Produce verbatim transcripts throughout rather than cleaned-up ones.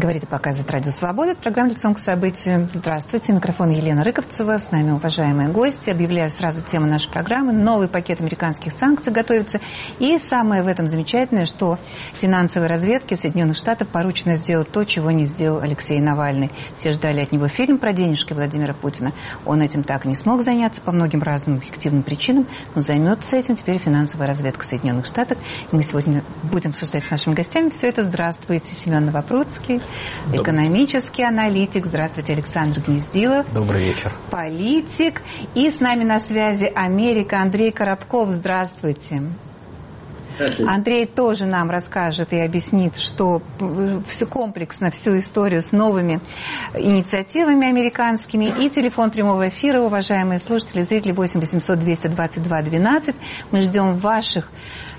Говорит и показывает Радио Свобода. Программа «Лицом к событию». Здравствуйте. Микрофон Елена Рыковцева. С нами уважаемые гости. Объявляю сразу тему нашей программы. Новый пакет американских санкций готовится. И самое в этом замечательное, что финансовой разведке Соединенных Штатов поручено сделать то, чего не сделал Алексей Навальный. Все ждали от него фильм про денежки Владимира Путина. Он этим так и не смог заняться по многим разным объективным причинам. Но займется этим теперь финансовая разведка Соединенных Штатов. И мы сегодня будем обсуждать с нашими гостями все это. Здравствуйте, Семен Новопрудский. Экономический аналитик. Здравствуйте, Александр Гнездилов. Добрый вечер. Политик. И с нами на связи Америка Андрей Коробков. Здравствуйте. Здравствуйте. Андрей тоже нам расскажет и объяснит, что все комплексно, всю историю с новыми инициативами американскими. И телефон прямого эфира, уважаемые слушатели, зрители, восемь восемьсот двести двадцать два двенадцать. Мы ждем ваших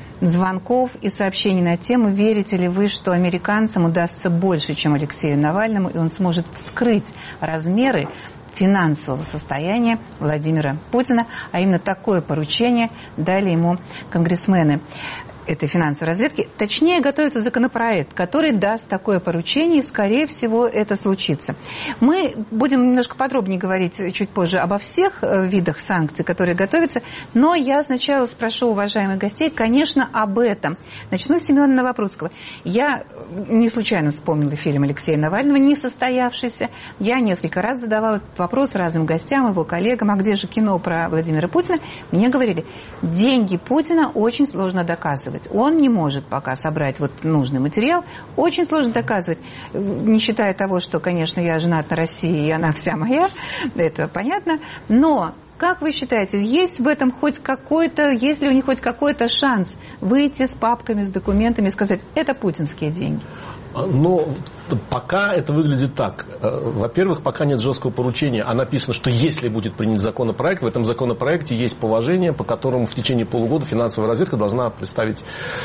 звонков и сообщений на тему, верите ли вы, что американцам удастся больше, чем Алексею Навальному, и он сможет вскрыть размеры финансового состояния Владимира Путина, а именно такое поручение дали ему конгрессмены этой финансовой разведки. Точнее, готовится законопроект, который даст такое поручение, и, скорее всего, это случится. Мы будем немножко подробнее говорить чуть позже обо всех видах санкций, которые готовятся, но я сначала спрошу уважаемых гостей, конечно, об этом. Начну с Семена Новопрудского. Я не случайно вспомнила фильм Алексея Навального, не состоявшийся. Я несколько раз задавала этот вопрос разным гостям, его коллегам, а где же кино про Владимира Путина? Мне говорили, деньги Путина очень сложно доказывать. Он не может пока собрать вот нужный материал. Очень сложно доказывать, не считая того, что, конечно, я женат на России, и она вся моя, это понятно. Но, как вы считаете, есть в этом хоть какой-то, есть ли у них хоть какой-то шанс выйти с папками, с документами и сказать, это путинские деньги? Но пока это выглядит так. Во-первых, пока нет жесткого поручения, а написано, что если будет принят законопроект, в этом законопроекте есть положение, по которому в течение полугода финансовая разведка должна представить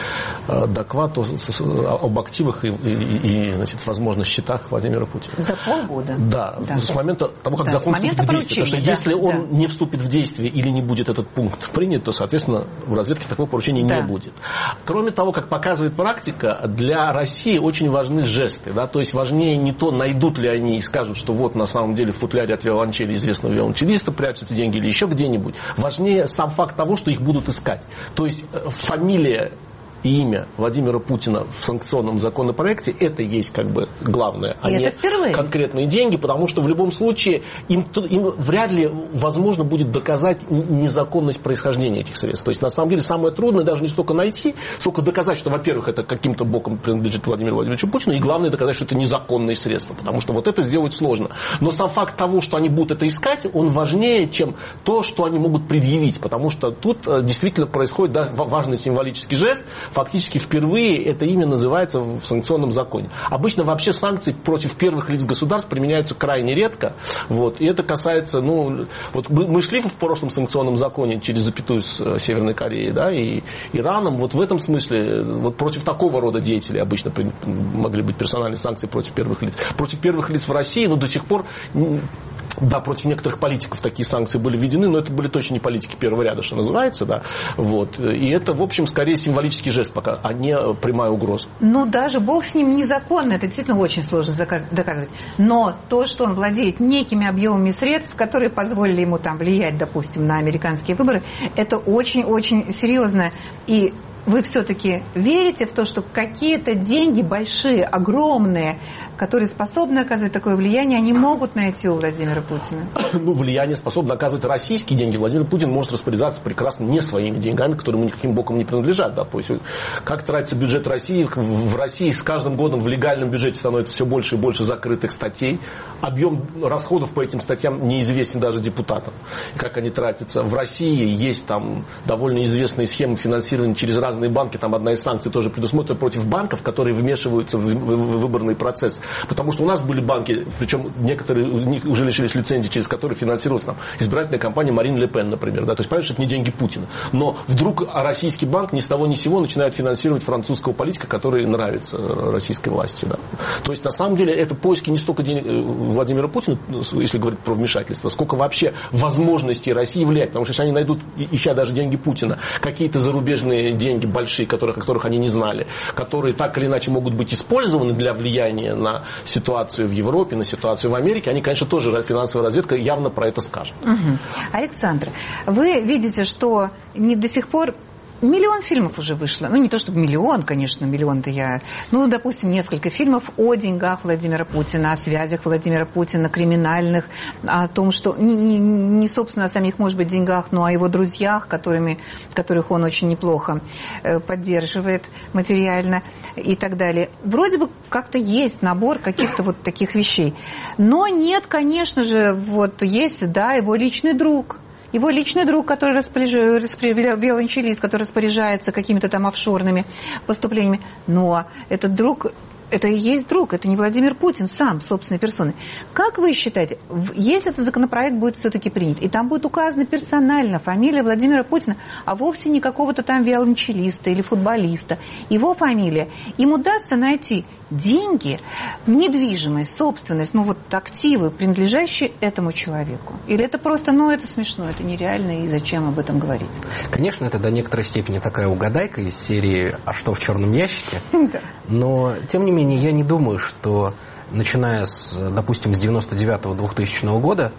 доклад об активах и, и, и значит, возможно, счетах Владимира Путина. За полгода? Да, да. С момента того, как да, закон вступит в действие. Потому что да, если он да. не вступит в действие или не будет этот пункт принят, то, соответственно, в разведке такого поручения да. не будет. Кроме того, как показывает практика, для России очень важны жесты. Да? То есть важнее не то, найдут ли они и скажут, что вот на самом деле в футляре от виолончели известного виолончелиста прячутся деньги или еще где-нибудь. Важнее сам факт того, что их будут искать. То есть фамилия и имя Владимира Путина в санкционном законопроекте, это есть как бы главное, а не конкретные деньги, потому что в любом случае им, им вряд ли возможно будет доказать незаконность происхождения этих средств. То есть на самом деле самое трудное даже не столько найти, сколько доказать, что, во-первых, это каким-то боком принадлежит Владимиру Владимировичу Путину, и главное доказать, что это незаконные средства, потому что вот это сделать сложно. Но сам факт того, что они будут это искать, он важнее, чем то, что они могут предъявить, потому что тут действительно происходит да, важный символический жест. Фактически впервые это имя называется в санкционном законе. Обычно вообще санкции против первых лиц государств применяются крайне редко. Вот, и это касается, ну, вот мы шли в прошлом санкционном законе через запятую с Северной Кореей, да, и Ираном. Вот в этом смысле вот против такого рода деятелей обычно могли быть персональные санкции против первых лиц. Против первых лиц в России, ну, до сих пор... Да, против некоторых политиков такие санкции были введены, но это были точно не политики первого ряда, что называется, да. Вот. И это, в общем, скорее символический жест пока, а не прямая угроза. Ну, даже бог с ним, незаконно, это действительно очень сложно доказывать. Но то, что он владеет некими объемами средств, которые позволили ему там влиять, допустим, на американские выборы, это очень-очень серьезно. И вы все-таки верите в то, что какие-то деньги большие, огромные, которые способны оказывать такое влияние, они могут найти у Владимира Путина? Ну, влияние способно оказывать российские деньги. Владимир Путин может распоряжаться прекрасно не своими деньгами, которые ему никаким боком не принадлежат. Да? То есть, как тратится бюджет России? В России с каждым годом в легальном бюджете становится все больше и больше закрытых статей. Объем расходов по этим статьям неизвестен даже депутатам. Как они тратятся. В России есть там довольно известные схемы финансирования через разные банки. Там одна из санкций тоже предусмотрена против банков, которые вмешиваются в выборный процесс. Потому что у нас были банки, причем некоторые из них уже лишились лицензии, через которые финансировалась там, избирательная кампания Марин Ле Пен, например. Да? То есть, понятно, что это не деньги Путина. Но вдруг российский банк ни с того ни с сего начинает финансировать французского политика, который нравится российской власти. Да? То есть, на самом деле, это поиски не столько денег Владимира Путина, если говорить про вмешательство, сколько вообще возможностей России влиять. Потому что если они найдут, ища даже деньги Путина, какие-то зарубежные деньги большие, которых, о которых они не знали, которые так или иначе могут быть использованы для влияния на на ситуацию в Европе, на ситуацию в Америке, они, конечно, тоже, финансовая разведка явно про это скажет. Угу. Александр, вы видите, что не до сих пор миллион фильмов уже вышло. Ну, не то чтобы миллион, конечно, миллион-то я... Ну, допустим, несколько фильмов о деньгах Владимира Путина, о связях Владимира Путина, криминальных, о том, что... Не, не собственно, о самих, может быть, деньгах, но о его друзьях, которыми, которых он очень неплохо поддерживает материально и так далее. Вроде бы как-то есть набор каких-то вот таких вещей. Но нет, конечно же, вот есть, да, его личный друг... Его личный друг, который распоряжается, виолончелист, который распоряжается какими-то там офшорными поступлениями. Но этот друг, это и есть друг, это не Владимир Путин сам, собственной персоной. Как вы считаете, если этот законопроект будет все-таки принят, и там будет указана персонально фамилия Владимира Путина, а вовсе не какого-то там виолончелиста или футболиста, его фамилия, им удастся найти деньги, недвижимость, собственность, ну вот активы, принадлежащие этому человеку? Или это просто, ну это смешно, это нереально, и зачем об этом говорить? Конечно, это до некоторой степени такая угадайка из серии «А что в черном ящике?». Да. Но, тем не менее, я не думаю, что, начиная с, допустим, с девяносто девятого — двухтысячного года,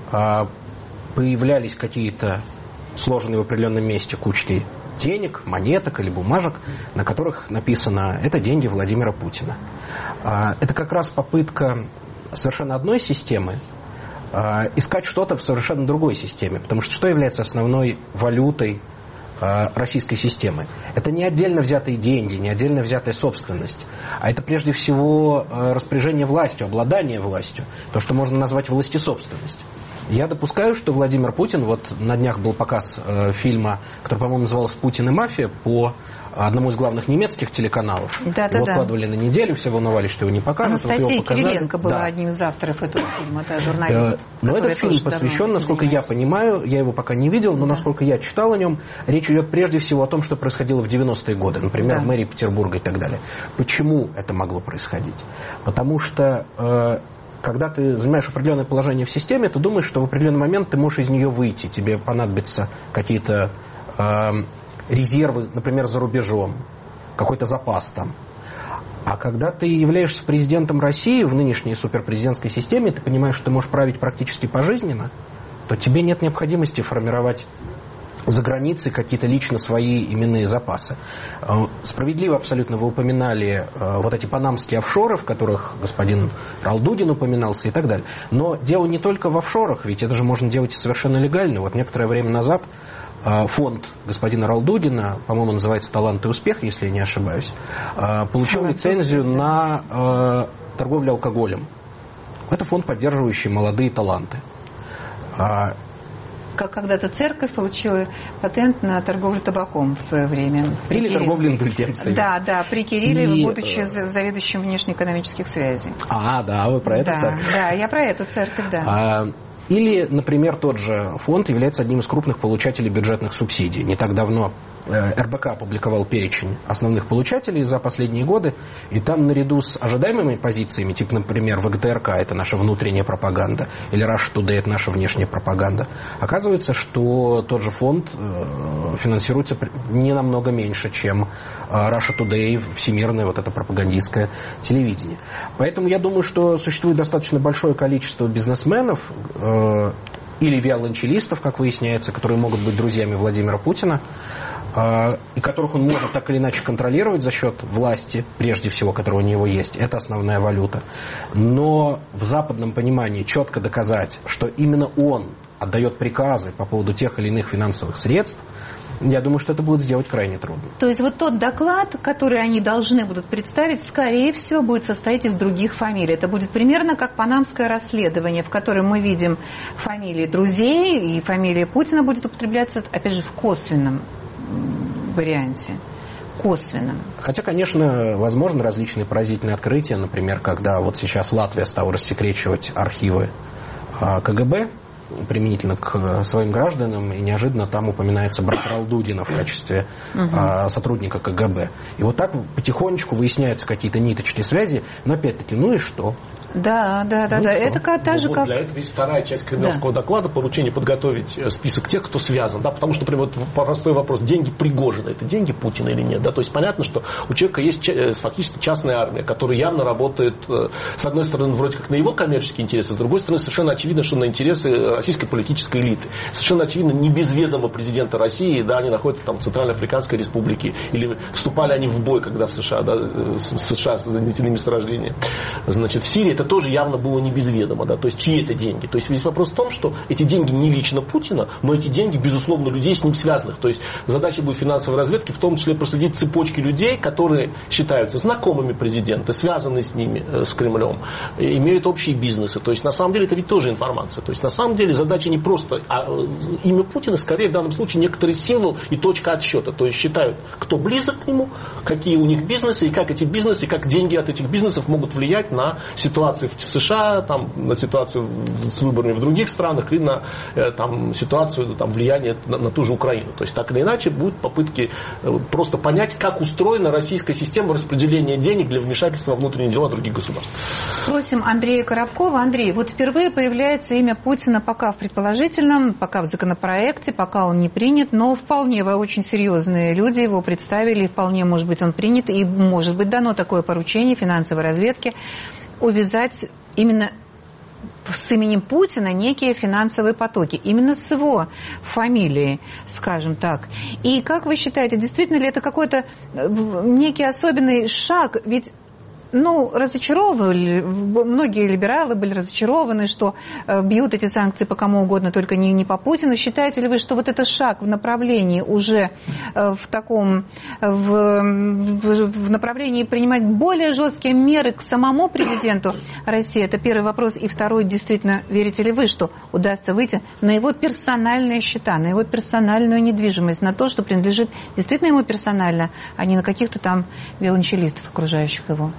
появлялись какие-то сложенные в определенном месте кучки денег, монеток или бумажек, на которых написано «это деньги Владимира Путина». Это как раз попытка совершенно одной системы искать что-то в совершенно другой системе. Потому что что является основной валютой российской системы? Это не отдельно взятые деньги, не отдельно взятая собственность, а это прежде всего распоряжение властью, обладание властью, то, что можно назвать властесобственность. Я допускаю, что Владимир Путин, вот на днях был показ э, фильма, который, по-моему, назывался «Путин и мафия», по одному из главных немецких телеканалов. Да, да, его откладывали да. на неделю, все волновались, что его не покажут. Анастасия вот Кириленко была да. одним из авторов этого фильма, да, журналист. Э, но этот фильм посвящен, насколько я понимаю, я его пока не видел, но да. насколько я читал о нем, речь идет прежде всего о том, что происходило в девяностые годы, например, да. в мэрии Петербурга и так далее. Почему это могло происходить? Потому что... Э, когда ты занимаешь определенное положение в системе, ты думаешь, что в определенный момент ты можешь из нее выйти. Тебе понадобятся какие-то э, резервы, например, за рубежом, какой-то запас там. А когда ты являешься президентом России в нынешней суперпрезидентской системе, ты понимаешь, что ты можешь править практически пожизненно, то тебе нет необходимости формировать за границей какие-то лично свои именные запасы. Справедливо абсолютно вы упоминали вот эти панамские офшоры, в которых господин Ралдудин упоминался и так далее. Но дело не только в офшорах, ведь это же можно делать и совершенно легально. Вот некоторое время назад фонд господина Ралдудина, по-моему, называется «Талант и успех», если я не ошибаюсь, получил лицензию на торговлю алкоголем. Это фонд, поддерживающий молодые таланты. Как когда-то церковь получила патент на торговлю табаком в свое время. При Или Кирилле. Торговлю индульгенциями. Да, да, при Кирилле, и... будучи заведующим внешнеэкономических связей. А, да, вы про эту да, церковь. Да, я про эту церковь, да. А, или, например, тот же фонд является одним из крупных получателей бюджетных субсидий. Не так давно эр бэ ка опубликовал перечень основных получателей за последние годы, и там наряду с ожидаемыми позициями, типа, например, вэ гэ тэ эр ка – это наша внутренняя пропаганда, или Russia Today – это наша внешняя пропаганда, оказывается, что тот же фонд финансируется не намного меньше, чем Russia Today, всемирное вот это пропагандистское телевидение. Поэтому я думаю, что существует достаточно большое количество бизнесменов э, или виолончелистов, как выясняется, которые могут быть друзьями Владимира Путина, и которых он может так или иначе контролировать за счет власти, прежде всего, которая у него есть. Это основная валюта. Но в западном понимании четко доказать, что именно он отдает приказы по поводу тех или иных финансовых средств, я думаю, что это будет сделать крайне трудно. То есть вот тот доклад, который они должны будут представить, скорее всего, будет состоять из других фамилий. Это будет примерно как панамское расследование, в котором мы видим фамилии друзей, и фамилия Путина будет употребляться, опять же, в косвенном варианте. Косвенном. Хотя, конечно, возможны различные поразительные открытия. Например, когда вот сейчас Латвия стала рассекречивать архивы ка гэ бэ, применительно к своим гражданам, и неожиданно там упоминается брат Ралдудина в качестве угу. сотрудника ка гэ бэ. И вот так потихонечку выясняются какие-то ниточки связи, но опять-таки, ну и что? Да, да, да, ну, да. Это как, та же, вот как... Для этого есть вторая часть кремлевского да. доклада, поручение подготовить список тех, кто связан. Да, потому что, например, вот простой вопрос, деньги Пригожина, это деньги Путина или нет? Да? То есть понятно, что у человека есть фактически частная армия, которая явно работает, с одной стороны, вроде как на его коммерческие интересы, с другой стороны, совершенно очевидно, что на интересы российской политической элиты. Совершенно очевидно, не без ведома президента России, да, они находятся там в Центральноафриканской республике, или вступали они в бой, когда в США, да, США соединительные месторождения. Значит, в Сирии это тоже явно было не без ведома, да, то есть чьи это деньги. То есть весь вопрос в том, что эти деньги не лично Путина, но эти деньги, безусловно, людей с ним связанных. То есть задача будет финансовой разведки, в том числе проследить цепочки людей, которые считаются знакомыми президента, связаны с ними, с Кремлем, имеют общие бизнесы. То есть на самом деле это ведь тоже информация. То есть на самом деле задача не просто, а имя Путина, скорее в данном случае некоторый символ и точка отсчета. То есть считают, кто близок к нему, какие у них бизнесы, и как эти бизнесы, и как деньги от этих бизнесов могут влиять на ситуацию в США, там, на ситуацию с выборами в других странах и на там, ситуацию там, влияния на, на ту же Украину. То есть так или иначе будут попытки просто понять, как устроена российская система распределения денег для вмешательства во внутренние дела других государств. Спросим Андрея Коробкова. Андрей, вот впервые появляется имя Путина пока в предположительном, пока в законопроекте, пока он не принят, но вполне вы очень серьезные люди его представили, и вполне может быть он принят, и может быть дано такое поручение финансовой разведки увязать именно с именем Путина некие финансовые потоки. Именно с его фамилией, скажем так. И как вы считаете, действительно ли это какой-то некий особенный шаг? Ведь ну, разочаровывали, многие либералы были разочарованы, что э, бьют эти санкции по кому угодно, только не, не по Путину. Считаете ли вы, что вот это шаг в направлении уже э, в таком, в, в, в направлении принимать более жесткие меры к самому президенту России? Это первый вопрос. И второй, действительно, верите ли вы, что удастся выйти на его персональные счета, на его персональную недвижимость, на то, что принадлежит действительно ему персонально, а не на каких-то там виолончелистов, окружающих его?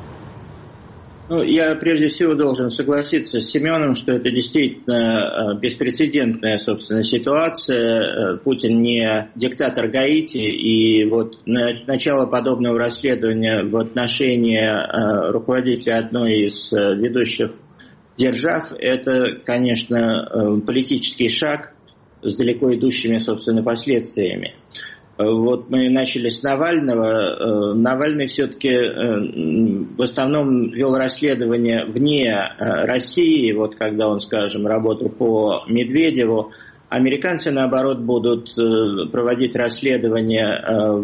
Ну, я прежде всего должен согласиться с Семеном, что это действительно беспрецедентная, собственно, ситуация. Путин не диктатор Гаити, и вот начало подобного расследования в отношении руководителя одной из ведущих держав, это, конечно, политический шаг с далеко идущими, собственно, последствиями. Вот мы начали с Навального. Навальный все-таки в основном вел расследование вне России, вот когда он, скажем, работал по Медведеву. Американцы, наоборот, будут проводить расследования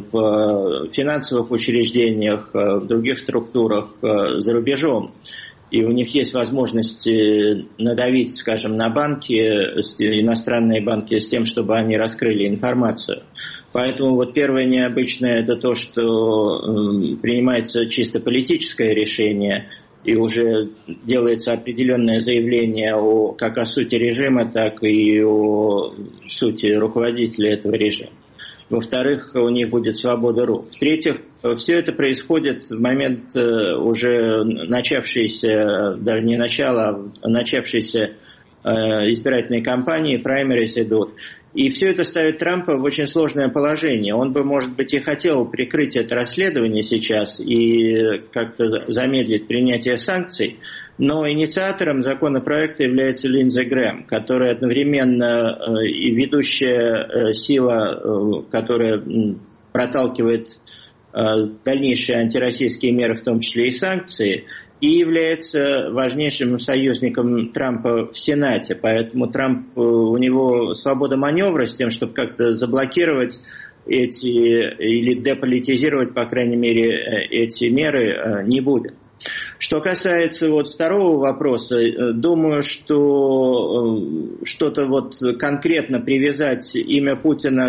в финансовых учреждениях, в других структурах за рубежом. И у них есть возможность надавить, скажем, на банки, иностранные банки, с тем, чтобы они раскрыли информацию. Поэтому вот первое необычное – это то, что принимается чисто политическое решение, и уже делается определенное заявление о, как о сути режима, так и о сути руководителя этого режима. Во-вторых, у них будет свобода рук. В-третьих, все это происходит в момент уже начавшейся, даже не начала, а начавшейся избирательной кампании, праймерис идут. И все это ставит Трампа в очень сложное положение. Он бы, может быть, и хотел прикрыть это расследование сейчас и как-то замедлить принятие санкций, но инициатором законопроекта является Линдзи Грэм, которая одновременно и ведущая сила, которая проталкивает дальнейшие антироссийские меры, в том числе и санкции, и является важнейшим союзником Трампа в Сенате. Поэтому Трамп, у него свобода маневра с тем, чтобы как-то заблокировать эти или деполитизировать, по крайней мере, эти меры не будет. Что касается вот второго вопроса, думаю, что что-то вот конкретно привязать имя Путина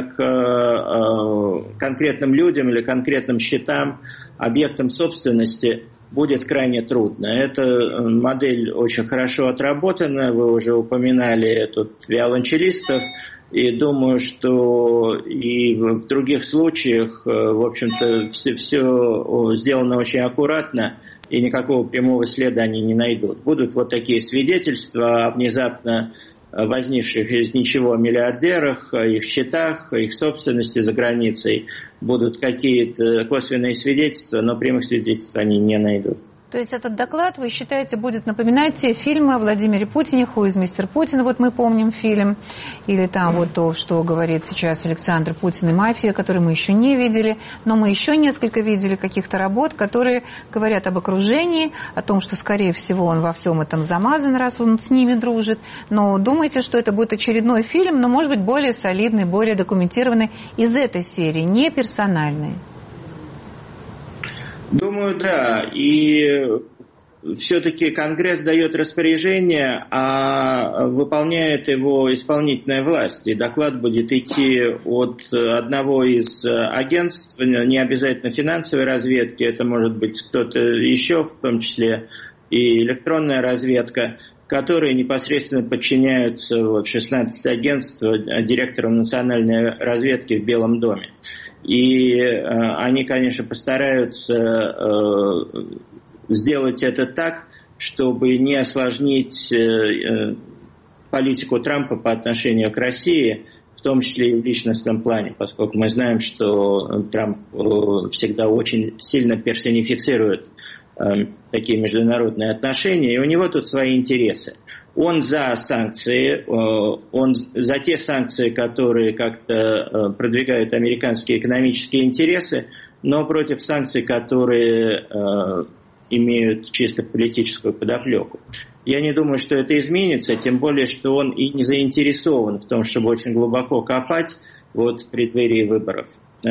к конкретным людям или конкретным счетам, объектам собственности будет крайне трудно. Эта модель очень хорошо отработана, вы уже упоминали тут виолончелистов, и думаю, что и в других случаях, в общем-то, все, все сделано очень аккуратно, и никакого прямого следа они не найдут. Будут вот такие свидетельства о внезапно возникших из ничего миллиардерах, их счетах, их собственности за границей будут какие-то косвенные свидетельства, но прямых свидетельств они не найдут. То есть этот доклад, вы считаете, будет напоминать те фильмы о Владимире Путине, «Who is мистер Путин», вот мы помним фильм, или там вот то, что говорит сейчас Александр Путин и мафия, который мы еще не видели, но мы еще несколько видели каких-то работ, которые говорят об окружении, о том, что, скорее всего, он во всем этом замазан, раз он с ними дружит, но думаете, что это будет очередной фильм, но, может быть, более солидный, более документированный из этой серии, не персональный? Думаю, да. И все-таки Конгресс дает распоряжение, а выполняет его исполнительная власть. И доклад будет идти от одного из агентств, не обязательно финансовой разведки, это может быть кто-то еще, в том числе и электронная разведка, которые непосредственно подчиняются вот, шестнадцать агентств директору национальной разведки в Белом доме. И э, они, конечно, постараются э, сделать это так, чтобы не осложнить э, политику Трампа по отношению к России, в том числе и в личностном плане, поскольку мы знаем, что Трамп э, всегда очень сильно персонифицирует э, такие международные отношения, и у него тут свои интересы. Он за санкции, он за те санкции, которые как-то продвигают американские экономические интересы, но против санкций, которые имеют чисто политическую подоплеку. Я не думаю, что это изменится, тем более, что он и не заинтересован в том, чтобы очень глубоко копать вот в преддверии выборов.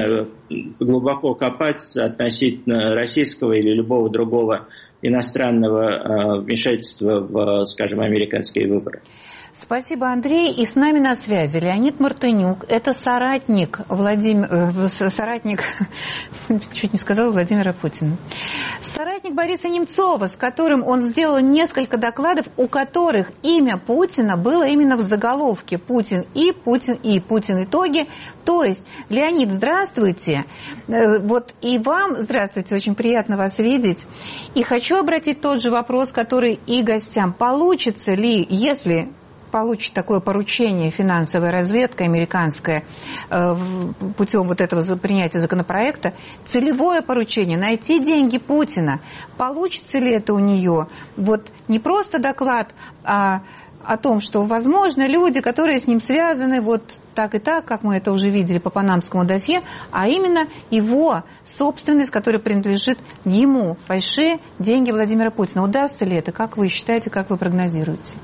Глубоко копать относительно российского или любого другого иностранного вмешательства в, скажем, американские выборы. Спасибо, Андрей. И с нами на связи Леонид Мартынюк. Это соратник, Владимир, э, соратник, чуть не сказала, Владимира Путина. Соратник Бориса Немцова, с которым он сделал несколько докладов, у которых имя Путина было именно в заголовке. Путин и, Путин и, Путин итоги. То есть, Леонид, здравствуйте. Вот и вам здравствуйте, очень приятно вас видеть. И хочу обратить тот же вопрос, который и гостям. Получится ли, если получит такое поручение финансовая разведка американская э, путем вот этого принятия законопроекта, целевое поручение найти деньги Путина. Получится ли это у нее? Вот не просто доклад, а о том, что, возможно, люди, которые с ним связаны, вот так и так, как мы это уже видели по панамскому досье, а именно его собственность, которая принадлежит ему, большие деньги Владимира Путина. Удастся ли это? Как вы считаете, как вы прогнозируете?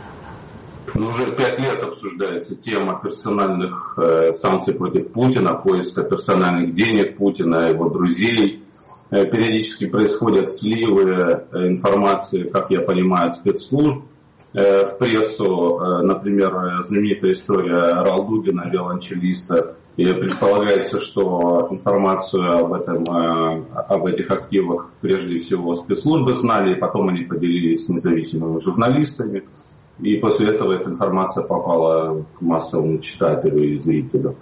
Ну, уже пять лет обсуждается тема персональных э, санкций против Путина, поиска персональных денег Путина, его друзей. Э, периодически происходят сливы э, информации, как я понимаю, от спецслужб э, в прессу. Э, например, знаменитая история Ралдугина, виолончелиста. И предполагается, что информацию об, этом, э, об этих активах прежде всего спецслужбы знали, и потом они поделились с независимыми журналистами. И после этого эта информация попала к массовому читателю и зрителю.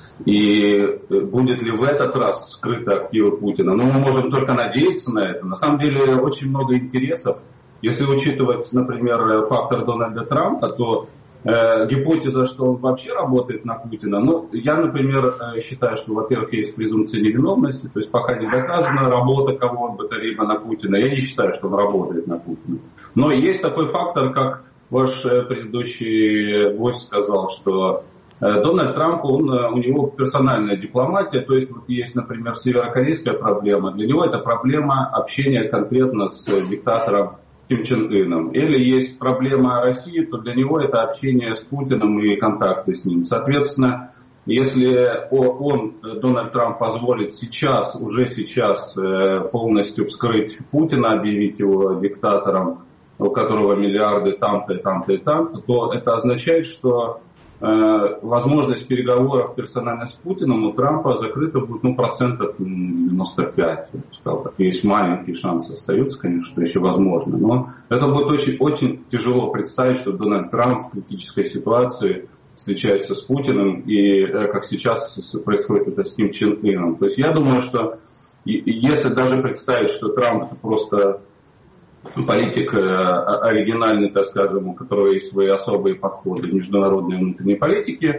И будет ли в этот раз скрыты активы Путина? Ну, мы можем только надеяться на это. На самом деле очень много интересов. Если учитывать, например, фактор Дональда Трампа, то э, гипотеза, что он вообще работает на Путина, ну, я, например, считаю, что, во-первых, есть презумпция невиновности, то есть пока не доказана работа кого бы то либо на Путина, я не считаю, что он работает на Путина. Но есть такой фактор, как ваш предыдущий гость сказал, что Дональд Трамп, он, у него персональная дипломатия, то есть вот есть, например, северокорейская проблема, для него это проблема общения конкретно с диктатором Ким Чен Ыном. Или есть проблема России, то для него это общение с Путиным и контакты с ним. Соответственно, если он, Дональд Трамп, позволит сейчас, уже сейчас полностью вскрыть Путина, объявить его диктатором, у которого миллиарды там-то и там-то и там-то, то это означает, что э, возможность переговоров персонально с Путиным у Трампа закрыта будет, ну, процентов девяносто пять. Я бы сказал, так. Есть маленькие шансы остаются, конечно, что еще возможно. Но это будет очень, очень тяжело представить, что Дональд Трамп в критической ситуации встречается с Путиным, и э, как сейчас происходит это с Ким Чен Ыном. То есть я думаю, что если даже представить, что Трамп это просто политик оригинальный, так скажем, у которого есть свои особые подходы в международной и внутренней политике,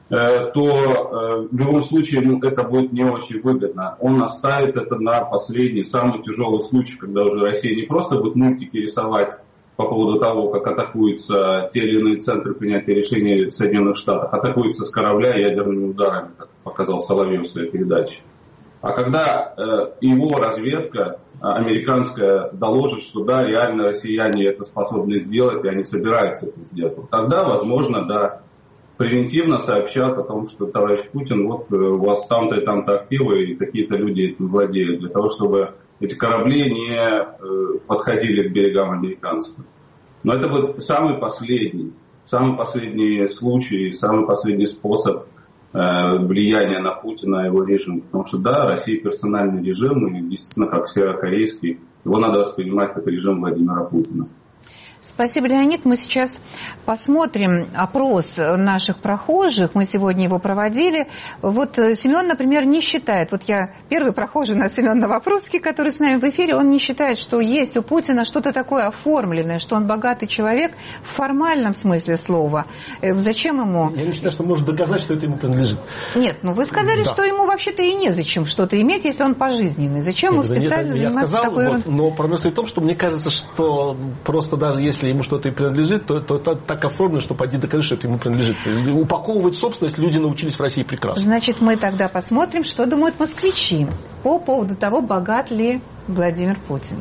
то в любом случае ему это будет не очень выгодно. Он оставит это на последний, самый тяжелый случай, когда уже Россия не просто будет мультики рисовать по поводу того, как атакуются те или иные центры принятия решений в Соединенных Штатах, атакуются с корабля ядерными ударами, как показал Соловьев в своей передаче. А когда э, его разведка американская доложит, что да, реально россияне это способны сделать, и они собираются это сделать, вот тогда, возможно, да, превентивно сообщат о том, что товарищ Путин, вот у вас там-то и там-то активы, и какие-то люди этим владеют, для того, чтобы эти корабли не э, подходили к берегам американским. Но это будет самый последний, самый последний случай, самый последний способ влияние на Путина и его режим. Потому что да, Россия персональный режим, и действительно как северокорейский, его надо воспринимать как режим Владимира Путина. Спасибо, Леонид. Мы сейчас посмотрим опрос наших прохожих. Мы сегодня его проводили. Вот Семен, например, не считает, вот я первый прохожий на Семен Новопрудский, который с нами в эфире, он не считает, что есть у Путина что-то такое оформленное, что он богатый человек в формальном смысле слова. Зачем ему? Я не считаю, что может доказать, что это ему принадлежит. Нет, ну вы сказали, да, что ему вообще-то и незачем что-то иметь, если он пожизненный. Зачем ему специально нет, заниматься сказал, такой вот, но проблема в том, что мне кажется, что просто даже если если ему что-то и принадлежит, то, то, то так оформлено, что поди докажи, что это ему принадлежит. Упаковывать собственность люди научились в России прекрасно. Значит, мы тогда посмотрим, что думают москвичи по поводу того, богат ли Владимир Путин.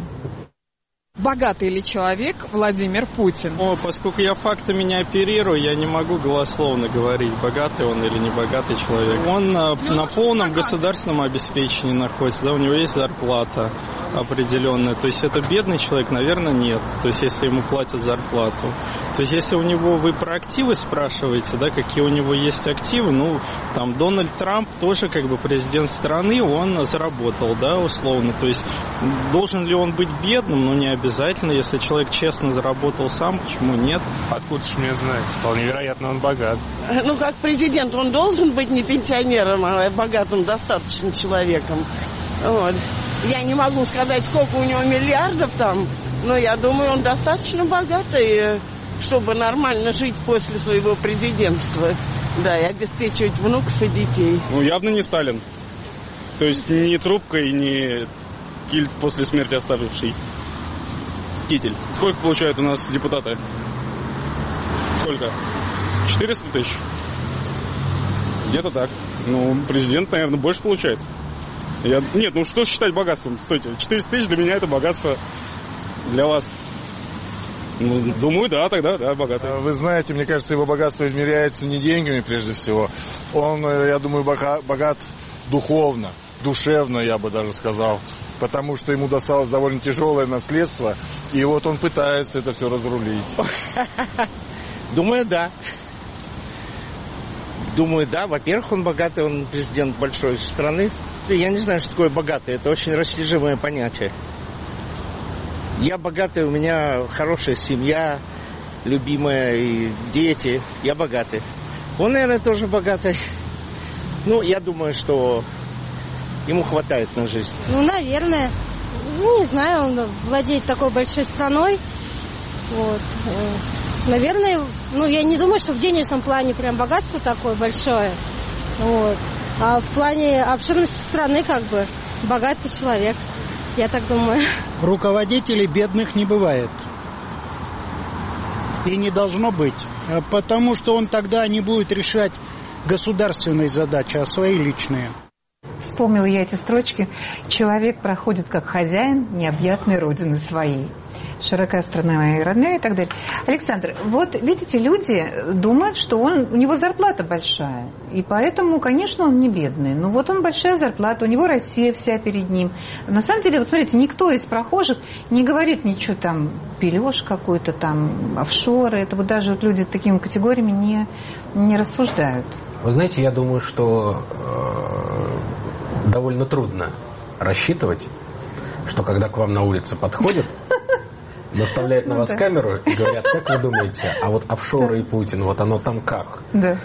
Богатый ли человек Владимир Путин? О, поскольку я фактами не оперирую, я не могу голословно говорить, богатый он или не богатый человек. Он на, на полном государственном обеспечении находится, да, у него есть зарплата определенная. То есть это бедный человек, наверное, нет. То есть если ему платят зарплату. То есть если у него, вы про активы спрашиваете, да, какие у него есть активы, ну, там Дональд Трамп тоже как бы президент страны, он заработал, да, условно. То есть должен ли он быть бедным? Ну, не обязательно. Если человек честно заработал сам, почему нет? Откуда ж мне знать? Вполне вероятно, он богат. Ну, как президент, он должен быть не пенсионером, а богатым достаточно человеком. Вот. Я не могу сказать, сколько у него миллиардов там, но я думаю, он достаточно богатый, чтобы нормально жить после своего президентства. Да, и обеспечивать внуков и детей. Ну, явно не Сталин. То есть не трубка и не киль после смерти оставивший китель. Сколько получают у нас депутаты? Сколько? четыреста тысяч? Где-то так. Ну, президент, наверное, больше получает. Я... Нет, ну что считать богатством? Стойте, четыреста тысяч для меня это богатство. Для вас? Ну, думаю, да, тогда, да, богатый. Вы знаете, мне кажется, его богатство измеряется не деньгами прежде всего. Он, я думаю, богат духовно, душевно, я бы даже сказал. Потому что ему досталось довольно тяжелое наследство, и вот он пытается это все разрулить. Думаю, да. Думаю, да. Во-первых, он богатый, он президент большой страны. Я не знаю, что такое богатый. Это очень растяжимое понятие. Я богатый, у меня хорошая семья, любимая, и дети. Я богатый. Он, наверное, тоже богатый. Ну, я думаю, что ему хватает на жизнь. Ну, наверное. Ну, не знаю, он владеет такой большой страной. Вот. Наверное, ну, я не думаю, что в денежном плане прям богатство такое большое. Вот. А в плане обширности страны, как бы, богатый человек. Я так думаю. Руководителей бедных не бывает. И не должно быть. Потому что он тогда не будет решать государственные задачи, а свои личные. Вспомнила я эти строчки. Человек проходит как хозяин необъятной родины своей. Широкая страна моя родная и так далее. Александр, вот видите, люди думают, что он, у него зарплата большая. И поэтому, конечно, он не бедный. Но вот он большая зарплата, у него Россия вся перед ним. На самом деле, вот смотрите, никто из прохожих не говорит ничего там, пилёж какой-то там, офшоры. Это вот даже вот люди такими категориями не, не рассуждают. Вы знаете, я думаю, что э, довольно трудно рассчитывать, что когда к вам на улице подходят, наставляют на вас камеру и говорят, как вы думаете, а вот офшоры и Путин, вот оно там как? Да.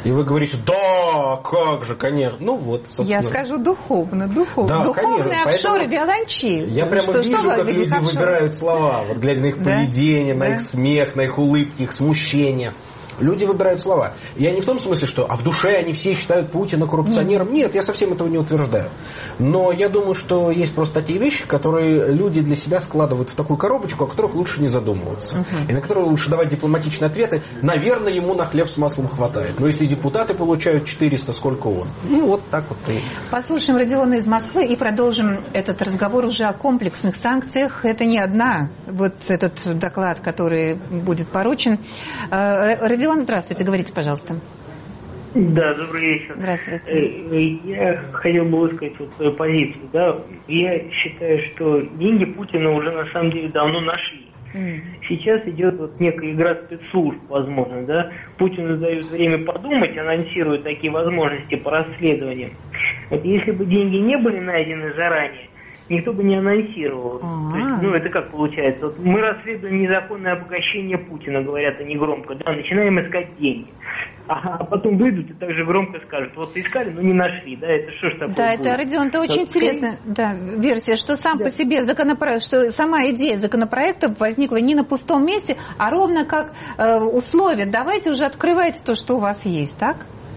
И вы говорите, да, как же, конечно. Ну вот, собственно. Я скажу духовно, духовно. Да, духовные офшоры, виолончель. Я прямо что, вижу, что как люди офшоры? Выбирают слова, вот глядя на их да? поведение, на да? их смех, на их улыбки, их смущение. Люди выбирают слова. Я не в том смысле, что а в душе они все считают Путина коррупционером. Нет, я совсем этого не утверждаю. Но я думаю, что есть просто такие вещи, которые люди для себя складывают в такую коробочку, о которых лучше не задумываться. Uh-huh. И на которые лучше давать дипломатичные ответы. Наверное, ему на хлеб с маслом хватает. Но если депутаты получают четыреста, сколько он? Ну, вот так вот. И... Послушаем Родиона из Москвы и продолжим этот разговор уже о комплексных санкциях. Это не одна. Вот этот доклад, который будет поручен. Родион, здравствуйте, говорите, пожалуйста. Да, добрый вечер. Здравствуйте. Я хотел бы высказать вот свою позицию. Да? Я считаю, что деньги Путина уже на самом деле давно нашли. Mm. Сейчас идет вот некая игра спецслужб, возможно, да. Путину дают время подумать, анонсирует такие возможности по расследованиям. Вот если бы деньги не были найдены заранее, никто бы не анонсировал. То есть, ну, это как получается? Вот мы расследуем незаконное обогащение Путина, говорят они громко, да, начинаем искать деньги. А потом выйдут и также громко скажут, вот искали, но не нашли, да, это что ж такое Да, будет? это, Родион, это очень вот, интересная да, версия, что сам да. по себе законопроект, что сама идея законопроекта возникла не на пустом месте, а ровно как э, условие. Давайте уже открывайте то, что у вас есть, так?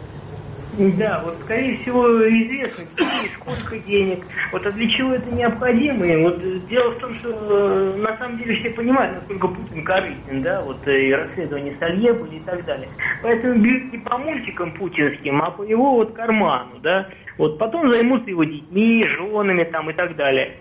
Да, вот скорее всего известно, где и сколько денег. Вот а для чего это необходимо? Вот дело в том, что на самом деле все понимают, насколько Путин корыстен, да, вот и расследование Салье были и так далее. Поэтому бьют не по мультикам путинским, а по его вот карману, да. Вот потом займутся его детьми, женами там и так далее.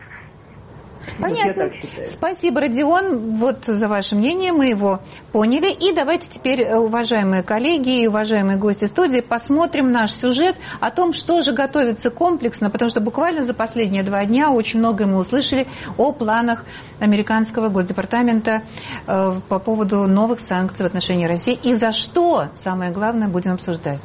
Понятно. Спасибо, Родион, вот за ваше мнение, мы его поняли. И давайте теперь, уважаемые коллеги и уважаемые гости студии, посмотрим наш сюжет о том, что же готовится комплексно, потому что буквально за последние два дня очень многое мы услышали о планах американского Госдепартамента э, по поводу новых санкций в отношении России. И за что, самое главное, будем обсуждать.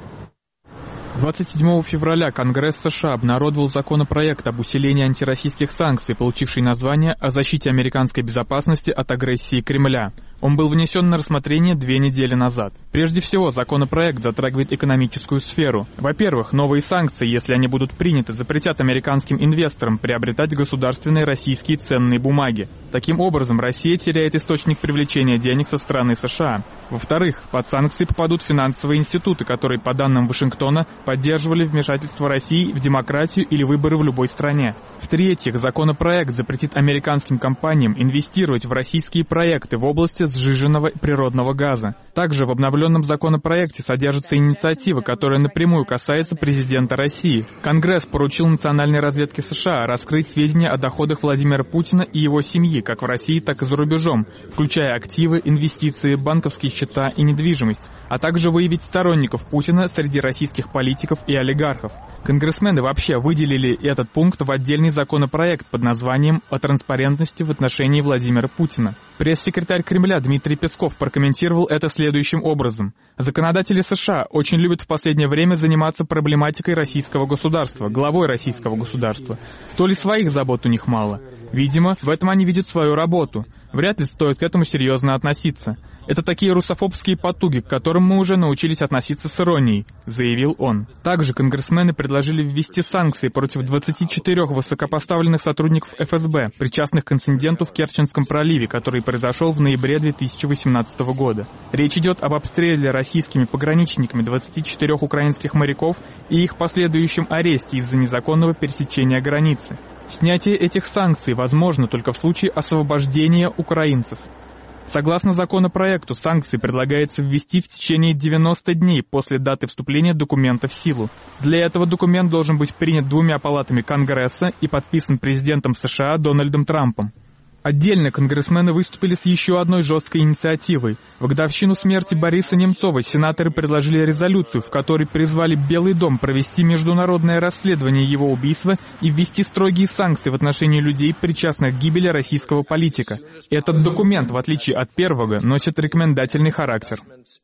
двадцать седьмого февраля Конгресс США обнародовал законопроект об усилении антироссийских санкций, получивший название «О защите американской безопасности от агрессии Кремля». Он был внесен на рассмотрение две недели назад. Прежде всего, законопроект затрагивает экономическую сферу. Во-первых, новые санкции, если они будут приняты, запретят американским инвесторам приобретать государственные российские ценные бумаги. Таким образом, Россия теряет источник привлечения денег со стороны США. Во-вторых, под санкции попадут финансовые институты, которые, по данным Вашингтона, поддерживали вмешательство России в демократию или выборы в любой стране. В-третьих, законопроект запретит американским компаниям инвестировать в российские проекты в области сжиженного природного газа. Также в обновленном законопроекте содержится инициатива, которая напрямую касается президента России. Конгресс поручил национальной разведке США раскрыть сведения о доходах Владимира Путина и его семьи, как в России, так и за рубежом, включая активы, инвестиции, банковские счета и недвижимость, а также выявить сторонников Путина среди российских политиков и олигархов. Конгрессмены вообще выделили этот пункт в отдельный законопроект под названием «О транспарентности в отношении Владимира Путина». Пресс-секретарь Кремля Дмитрий Песков прокомментировал это следующим образом. Законодатели США очень любят в последнее время заниматься проблематикой российского государства, главой российского государства. То ли своих забот у них мало. Видимо, в этом они видят свою работу. Вряд ли стоит к этому серьезно относиться. Это такие русофобские потуги, к которым мы уже научились относиться с иронией, заявил он. Также конгрессмены предложили ввести санкции против двадцати четырёх высокопоставленных сотрудников эф эс бэ, причастных к инциденту в Керченском проливе, который произошел в ноябре две тысячи восемнадцатого года. Речь идет об обстреле российскими пограничниками двадцати четырёх украинских моряков и их последующем аресте из-за незаконного пересечения границы. Снятие этих санкций возможно только в случае освобождения украинцев. Согласно законопроекту, санкции предлагается ввести в течение девяноста дней после даты вступления документа в силу. Для этого документ должен быть принят двумя палатами Конгресса и подписан президентом США Дональдом Трампом. Отдельно конгрессмены выступили с еще одной жесткой инициативой. В годовщину смерти Бориса Немцова сенаторы предложили резолюцию, в которой призвали Белый дом провести международное расследование его убийства и ввести строгие санкции в отношении людей, причастных к гибели российского политика. Этот документ, в отличие от первого, носит рекомендательный характер.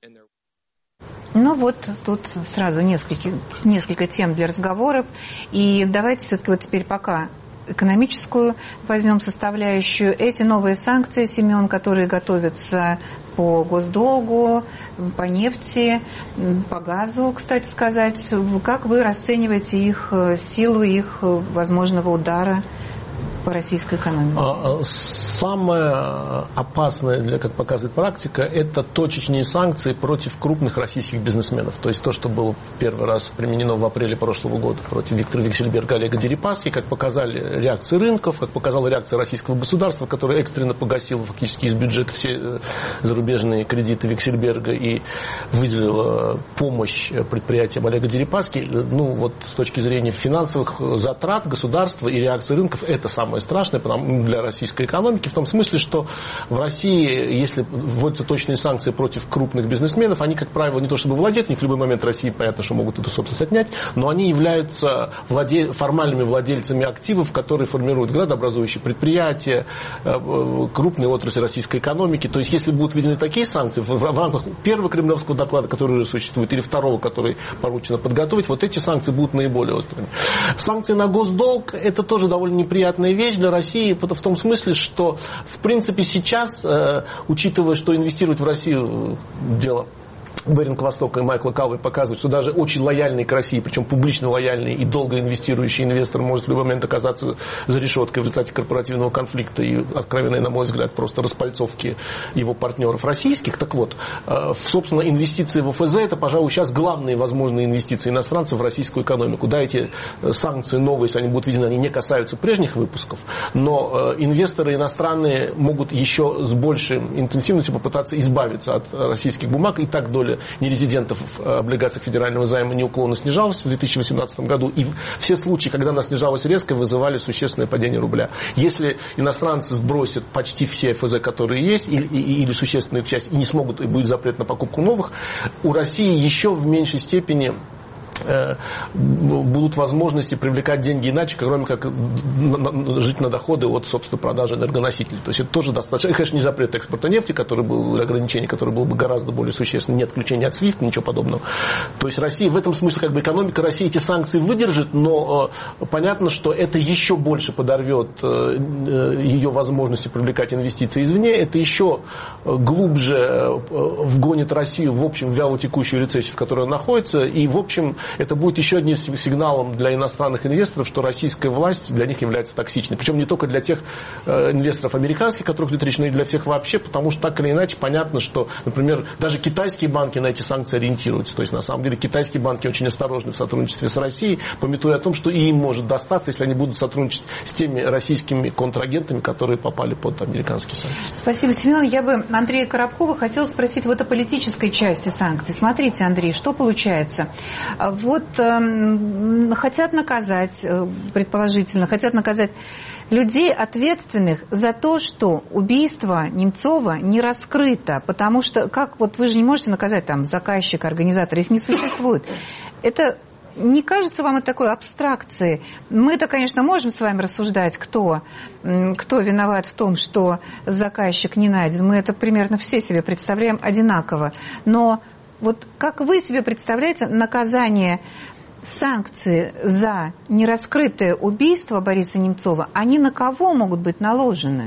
Ну вот, тут сразу несколько, несколько тем для разговоров. И давайте все-таки вот теперь пока экономическую возьмем составляющую. Эти новые санкции, Семен, которые готовятся по госдолгу, по нефти, по газу, кстати сказать, как вы расцениваете их силу, их возможного удара по российской экономике? Самое опасное, для, как показывает практика, это точечные санкции против крупных российских бизнесменов. То есть то, что было первый раз применено в апреле прошлого года против Виктора Вексельберга и Олега Дерипаски, как показали реакции рынков, как показала реакция российского государства, которое экстренно погасило фактически из бюджета все зарубежные кредиты Вексельберга и выделило помощь предприятиям Олега Дерипаски. Ну вот с точки зрения финансовых затрат государства и реакции рынков, это самое страшное для российской экономики, в том смысле, что в России, если вводятся точные санкции против крупных бизнесменов, они, как правило, не то чтобы владеют, не в любой момент России, понятно, что могут эту собственность отнять, но они являются владе... формальными владельцами активов, которые формируют градообразующие предприятия, крупные отрасли российской экономики. То есть, если будут введены такие санкции в рамках первого кремлевского доклада, который уже существует, или второго, который поручено подготовить, вот эти санкции будут наиболее острыми. Санкции на госдолг – это тоже довольно неприятная вещь для России, в том смысле, что, в принципе, сейчас, э, учитывая, что инвестировать в Россию дело Беринг Востока и Майкла Калвы показывают, что даже очень лояльный к России, причем публично лояльный и долго инвестирующий инвестор может в любой момент оказаться за решеткой в результате корпоративного конфликта и откровенной, на мой взгляд, просто распальцовки его партнеров российских. Так вот, собственно, инвестиции в ОФЗ – это, пожалуй, сейчас главные возможные инвестиции иностранцев в российскую экономику. Да, эти санкции новые, если они будут введены, они не касаются прежних выпусков, но инвесторы иностранные могут еще с большей интенсивностью попытаться избавиться от российских бумаг, и так доля нерезидентов в облигациях федерального займа неуклонно снижалась в две тысячи восемнадцатом году, и все случаи, когда она снижалась резко, вызывали существенное падение рубля. Если иностранцы сбросят почти все ФЗ, которые есть, или, или существенную часть, и не смогут, и будет запрет на покупку новых, у России еще в меньшей степени будут возможности привлекать деньги иначе, кроме как жить на доходы от, собственно, продажи энергоносителей. То есть это тоже достаточно. Это, конечно, не запрет экспорта нефти, который был, ограничение, которое было бы гораздо более существенно, не отключение от свифт, ничего подобного. То есть Россия в этом смысле, как бы экономика России эти санкции выдержит, но э, понятно, что это еще больше подорвет э, ее возможности привлекать инвестиции извне, это еще глубже э, вгонит Россию в общем вялотекущую рецессию, в которой она находится, и в общем это будет еще одним сигналом для иностранных инвесторов, что российская власть для них является токсичной. Причем не только для тех э, инвесторов американских, которых идет речь, но и для всех вообще, потому что так или иначе понятно, что, например, даже китайские банки на эти санкции ориентируются. То есть, на самом деле, китайские банки очень осторожны в сотрудничестве с Россией, памятуя о том, что и им может достаться, если они будут сотрудничать с теми российскими контрагентами, которые попали под американские санкции. Спасибо, Семен. Я бы Андрея Коробкова хотела спросить вот о политической части санкций. Смотрите, Андрей, что получается? Вот э, хотят наказать, э, предположительно, хотят наказать людей, ответственных за то, что убийство Немцова не раскрыто, потому что, как вот вы же не можете наказать там заказчика, организатора, их не существует. Это не кажется вам это такой абстракцией? Мы-то, конечно, можем с вами рассуждать, кто, кто виноват в том, что заказчик не найден. Мы это примерно все себе представляем одинаково. Но вот как вы себе представляете наказание, санкции за нераскрытое убийство Бориса Немцова, они на кого могут быть наложены?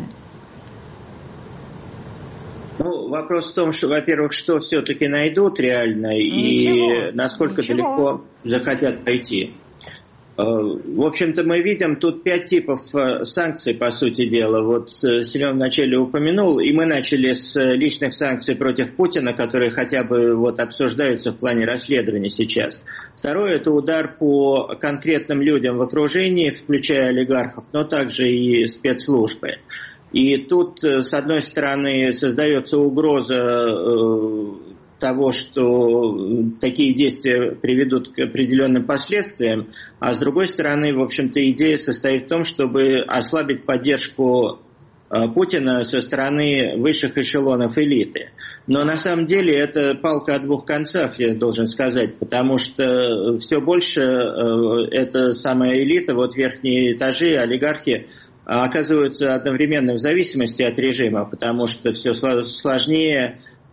Ну, вопрос в том, что, во-первых, что все-таки найдут реально и насколько Ничего. далеко захотят пойти. В общем-то, мы видим тут пять типов санкций, по сути дела. Вот Семен вначале упомянул, и мы начали с личных санкций против Путина, которые хотя бы вот обсуждаются в плане расследования сейчас. Второе – это удар по конкретным людям в окружении, включая олигархов, но также и спецслужбы. И тут, с одной стороны, создается угроза того, что такие действия приведут к определенным последствиям, а с другой стороны, в общем-то, идея состоит в том, чтобы ослабить поддержку Путина со стороны высших эшелонов элиты. Но на самом деле это палка о двух концах, я должен сказать, потому что все больше эта самая элита, вот верхние этажи, олигархи, оказываются одновременно в зависимости от режима, потому что все сложнее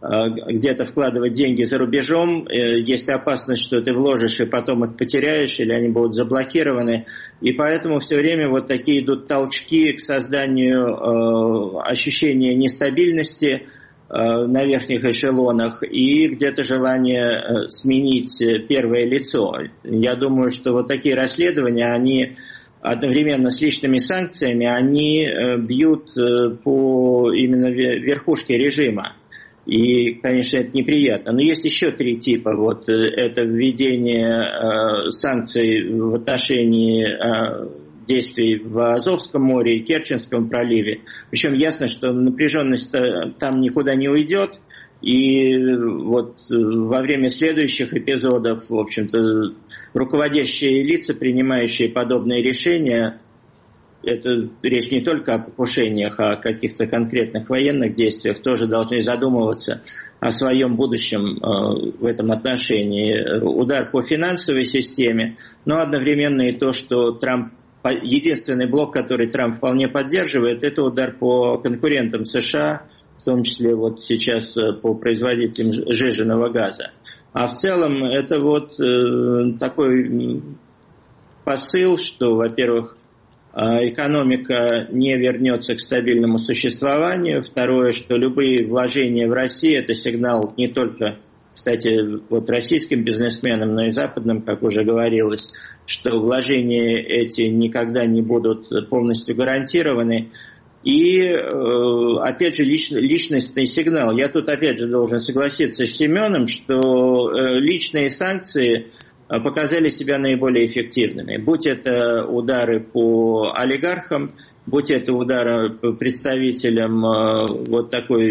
где-то вкладывать деньги за рубежом. Есть опасность, что ты вложишь и потом их потеряешь, или они будут заблокированы. И поэтому все время вот такие идут толчки к созданию ощущения нестабильности на верхних эшелонах и где-то желание сменить первое лицо. Я думаю, что вот такие расследования, они одновременно с личными санкциями, они бьют по именно верхушке режима. И, конечно, это неприятно. Но есть еще три типа. Вот это введение санкций в отношении действий в Азовском море и Керченском проливе. Причем ясно, что напряженность там никуда не уйдет. И вот во время следующих эпизодов, в общем-то, руководящие лица, принимающие подобные решения, это речь не только о покушениях, а о каких-то конкретных военных действиях, тоже должны задумываться о своем будущем в этом отношении. Удар по финансовой системе, но одновременно и то, что Трамп, единственный блок, который Трамп вполне поддерживает, это удар по конкурентам США, в том числе вот сейчас по производителям сжиженного газа. А в целом это вот э, такой посыл, что, во-первых, экономика не вернется к стабильному существованию. Второе, что любые вложения в Россию – это сигнал не только, кстати, вот российским бизнесменам, но и западным, как уже говорилось, что вложения эти никогда не будут полностью гарантированы. И, опять же, личностный сигнал. Я тут, опять же, должен согласиться с Семеном, что личные санкции показали себя наиболее эффективными. Будь это удары по олигархам, будь это удары по представителям вот такой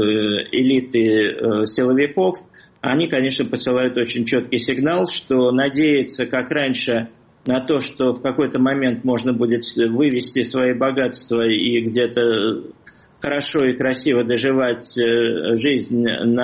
элиты силовиков, они, конечно, посылают очень четкий сигнал, что надеяться, как раньше, на то, что в какой-то момент можно будет вывести свои богатства и где-то хорошо и красиво доживать жизнь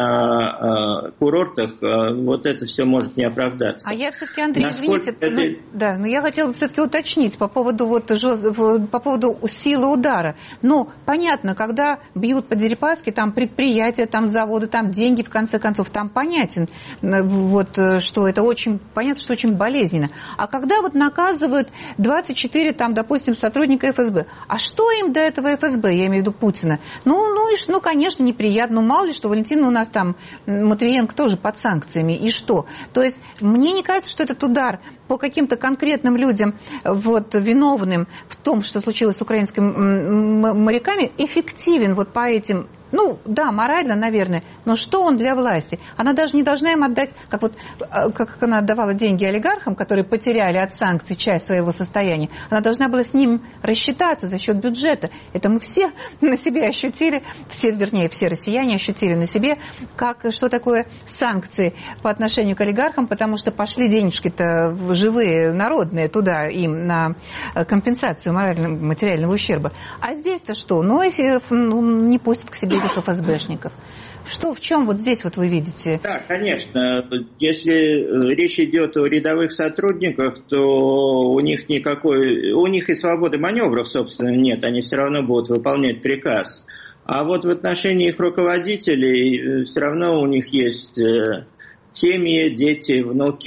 на курортах, вот это все может не оправдаться. А я все-таки, Андрей, Насколько извините, это... ну, да, но я хотела бы все-таки уточнить по поводу, вот, по поводу силы удара. Ну, понятно, когда бьют по Дерипаске, там предприятия, там заводы, там деньги, в конце концов, там понятен, вот, что это очень, понятно, что очень болезненно. А когда вот наказывают двадцать четыре, там, допустим, сотрудника эф эс бэ, а что им до этого эф эс бэ, я имею в виду Путина? Ну, ну, и, ну, конечно, неприятно. Ну, мало ли, что Валентина у нас там, Матвиенко тоже под санкциями. И что? То есть, мне не кажется, что этот удар по каким-то конкретным людям, вот, виновным в том, что случилось с украинскими моряками, эффективен вот по этим. Ну, да, морально, наверное, но что он для власти? Она даже не должна им отдать, как вот, как она отдавала деньги олигархам, которые потеряли от санкций часть своего состояния. Она должна была с ним рассчитаться за счет бюджета. Это мы все на себе ощутили, все, вернее, все россияне ощутили на себе, как, что такое санкции по отношению к олигархам, потому что пошли денежки-то живые, народные, туда им на компенсацию морального, материального ущерба. А здесь-то что? Ну, если, ну, не пустят к себе эф эс бэшников. Что, в чем вот здесь вот вы видите? Да, конечно. Если речь идет о рядовых сотрудниках, то у них никакой, у них и свободы маневров, собственно, нет. Они все равно будут выполнять приказ. А вот в отношении их руководителей все равно у них есть семьи, дети, внуки,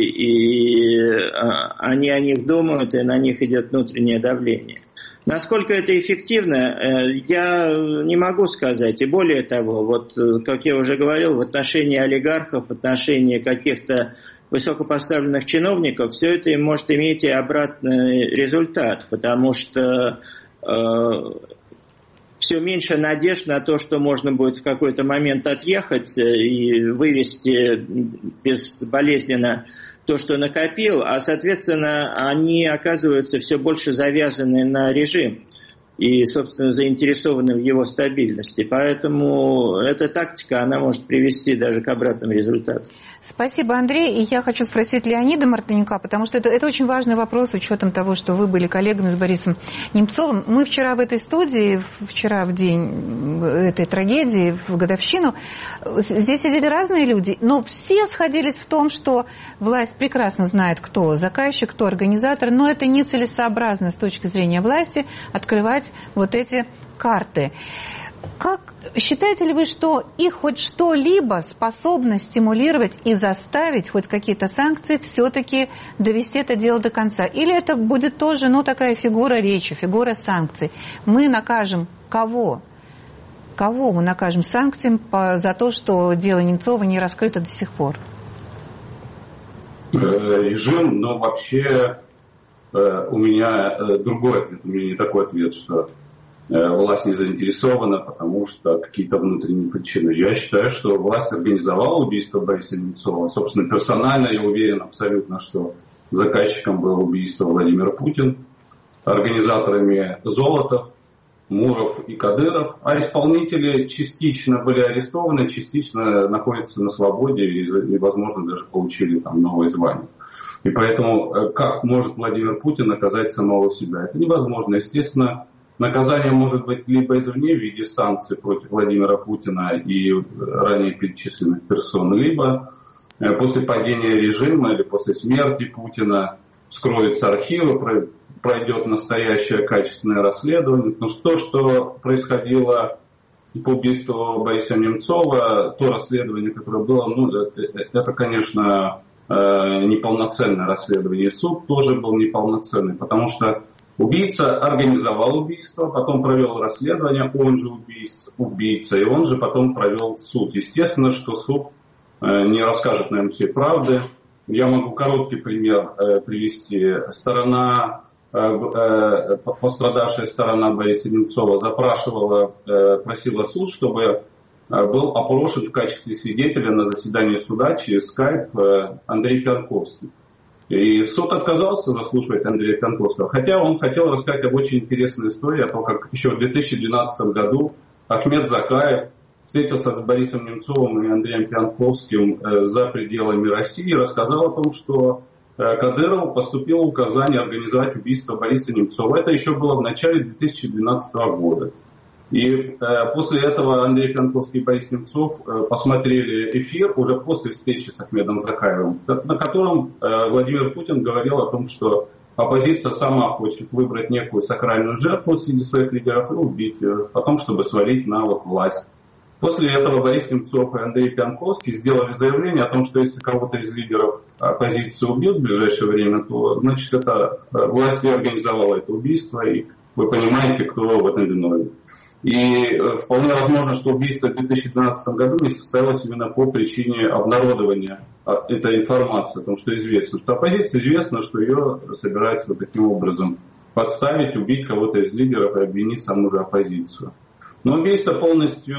и они о них думают, и на них идет внутреннее давление. Насколько это эффективно, я не могу сказать. И более того, вот, как я уже говорил, в отношении олигархов, в отношении каких-то высокопоставленных чиновников, все это может иметь и обратный результат, потому что э, все меньше надежд на то, что можно будет в какой-то момент отъехать и вывести безболезненно то, что накопил, а, соответственно, они оказываются все больше завязаны на режим и, собственно, заинтересованы в его стабильности. Поэтому эта тактика, она может привести даже к обратному результату. Спасибо, Андрей. И я хочу спросить Леонида Мартынюка, потому что это, это очень важный вопрос, с учетом того, что вы были коллегами с Борисом Немцовым. Мы вчера в этой студии, вчера в день этой трагедии, в годовщину, здесь сидели разные люди, но все сходились в том, что власть прекрасно знает, кто заказчик, кто организатор, но это нецелесообразно с точки зрения власти открывать вот эти карты. Как считаете ли вы, что их хоть что-либо способно стимулировать и заставить хоть какие-то санкции все-таки довести это дело до конца? Или это будет тоже, ну, такая фигура речи, фигура санкций? Мы накажем кого? Кого мы накажем санкциями за то, что дело Немцова не раскрыто до сих пор? Режим, но вообще у меня другой ответ, у меня не такой ответ, что власть не заинтересована, потому что какие-то внутренние причины. Я считаю, что власть организовала убийство Бориса Немцова. Собственно, персонально я уверен абсолютно, что заказчиком было убийство Владимир Путин, организаторами Золотов, Муров и Кадыров, а исполнители частично были арестованы, частично находятся на свободе и, и возможно, даже получили там новое звание. И поэтому как может Владимир Путин наказать самого себя? Это невозможно. Естественно, наказание может быть либо извне в виде санкций против Владимира Путина и ранее перечисленных персон, либо после падения режима или после смерти Путина вскроются архивы, пройдет настоящее качественное расследование. Потому что то, что происходило по убийству Бориса Немцова, то расследование, которое было, ну, это, конечно, неполноценное расследование. Суд тоже был неполноценный, потому что убийца организовал убийство, потом провел расследование, он же убийца, убийца, и он же потом провел суд. Естественно, что суд не расскажет нам всей правды. Я могу короткий пример привести. Сторона, пострадавшая сторона Бориса Немцова запрашивала, просила суд, чтобы был опрошен в качестве свидетеля на заседании суда через скайп Андрей Пьянковский. И суд отказался заслушивать Андрея Пьянковского, хотя он хотел рассказать об очень интересной истории, о том, как еще в две тысячи двенадцатом году Ахмед Закаев встретился с Борисом Немцовым и Андреем Пьянковским за пределами России и рассказал о том, что Кадырову поступило указание организовать убийство Бориса Немцова. Это еще было в начале две тысячи двенадцатого года. И э, после этого Андрей Пьянковский и Борис Немцов э, посмотрели эфир уже после встречи с Ахмедом Закаевым, на котором э, Владимир Путин говорил о том, что оппозиция сама хочет выбрать некую сакральную жертву среди своих лидеров и убить ее, потом, чтобы свалить на вот власть. После этого Борис Немцов и Андрей Пьянковский сделали заявление о том, что если кого-то из лидеров оппозиции убьют в ближайшее время, то, значит, это власть организовала это убийство, и вы понимаете, кто в этом виновен. И вполне возможно, что убийство в две тысячи двенадцатом году не состоялось именно по причине обнародования этой информации, о том, что известно, что оппозиция известно, что ее собирается вот таким образом подставить, убить кого-то из лидеров и обвинить саму же оппозицию. Но убийство полностью,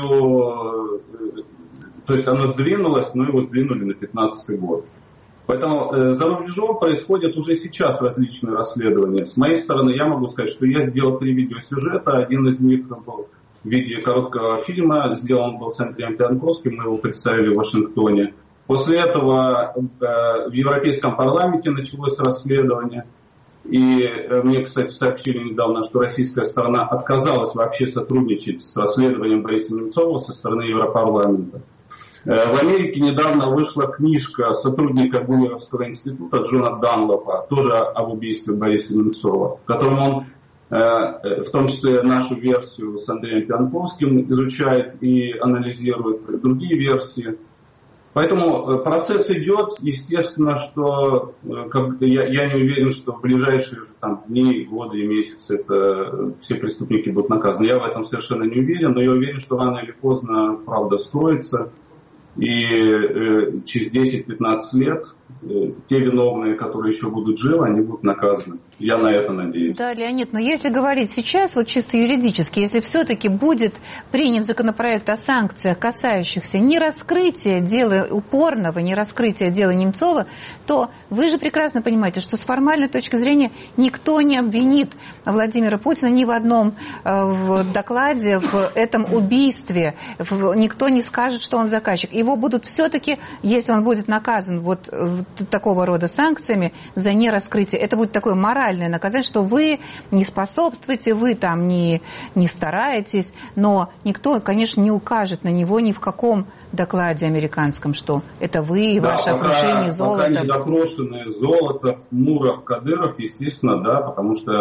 то есть оно сдвинулось, но его сдвинули на двенадцатый год. Поэтому э, за рубежом происходят уже сейчас различные расследования. С моей стороны я могу сказать, что я сделал три видеосюжета. Один из них был в виде короткого фильма. Сделан был с Андреем Пьянковским, мы его представили в Вашингтоне. После этого э, в Европейском парламенте началось расследование. И э, мне, кстати, сообщили недавно, что российская сторона отказалась вообще сотрудничать с расследованием Бориса Немцова со стороны Европарламента. В Америке недавно вышла книжка сотрудника Буллеровского института Джона Данлопа, тоже об убийстве Бориса Немцова, в котором он, в том числе нашу версию с Андреем Пьянковским, изучает и анализирует другие версии. Поэтому процесс идет. Естественно, что как, я, я не уверен, что в ближайшие там, дни, годы и месяцы это, все преступники будут наказаны. Я в этом совершенно не уверен, но я уверен, что рано или поздно правда скроется. И э, через десять-пятнадцать лет э, те виновные, которые еще будут живы, они будут наказаны. Я на это надеюсь. Да, Леонид, но если говорить сейчас, вот чисто юридически, если все-таки будет принят законопроект о санкциях, касающихся не раскрытия дела упорного, не раскрытия дела Немцова, то вы же прекрасно понимаете, что с формальной точки зрения никто не обвинит Владимира Путина ни в одном э, в докладе в этом убийстве. В, никто не скажет, что он заказчик. Его будут все-таки, если он будет наказан вот такого рода санкциями за нераскрытие, это будет такое моральное наказание, что вы не способствуете, вы там не, не стараетесь, но никто, конечно, не укажет на него ни в каком докладе американском, что это вы и да, ваше пока, окружение Золотов. Пока не допрошены Золотов, Муров, Кадыров, естественно, да, потому что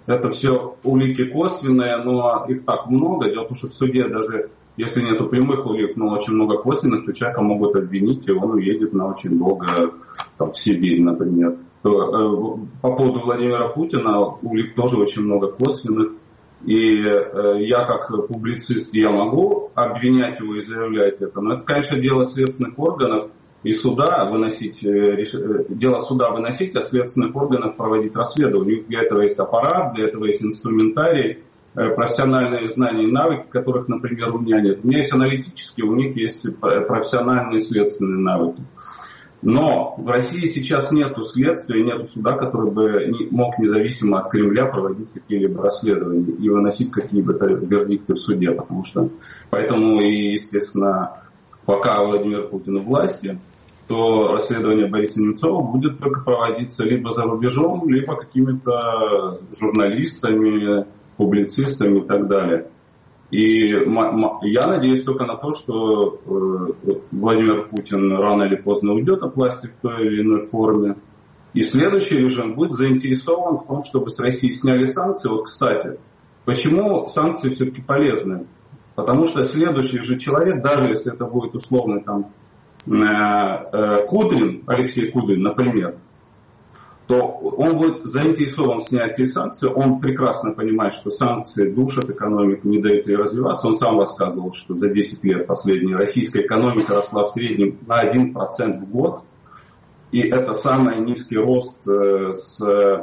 Это все улики косвенные, но их так много. Дело в том, что в суде даже, если нету прямых улик, но очень много косвенных, то человека могут обвинить, и он уедет на очень долго там, в Сибирь, например. То, э, по поводу Владимира Путина улик тоже очень много косвенных. И э, я как публицист, я могу обвинять его и заявлять это, но это, конечно, дело следственных органов и суда выносить, э, реш... дело суда выносить, а следственных органов проводить расследование. Для этого есть аппарат, для этого есть инструментарий, э, профессиональные знания и навыки, которых, например, у меня нет. У меня есть аналитические, у них есть профессиональные следственные навыки. Но в России сейчас нет следствия, нет суда, который бы не, мог независимо от Кремля проводить какие-либо расследования и выносить какие-то вердикты в суде. Потому что, поэтому и, естественно, пока Владимир Путин у власти, то расследование Бориса Немцова будет только проводиться либо за рубежом, либо какими-то журналистами, публицистами и так далее. И я надеюсь только на то, что Владимир Путин рано или поздно уйдет от власти в той или иной форме. И следующий режим будет заинтересован в том, чтобы с России сняли санкции. Вот, кстати, почему санкции все-таки полезны? Потому что следующий же человек, даже если это будет условный там Кудрин, Алексей Кудрин, например, то он будет заинтересован в снятии санкций. Он прекрасно понимает, что санкции душат экономику, не дают ей развиваться. Он сам рассказывал, что за десять лет последней российская экономика росла в среднем на один процент в год. И это самый низкий рост с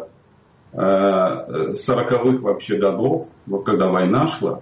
сороковых вообще годов, вот когда война шла.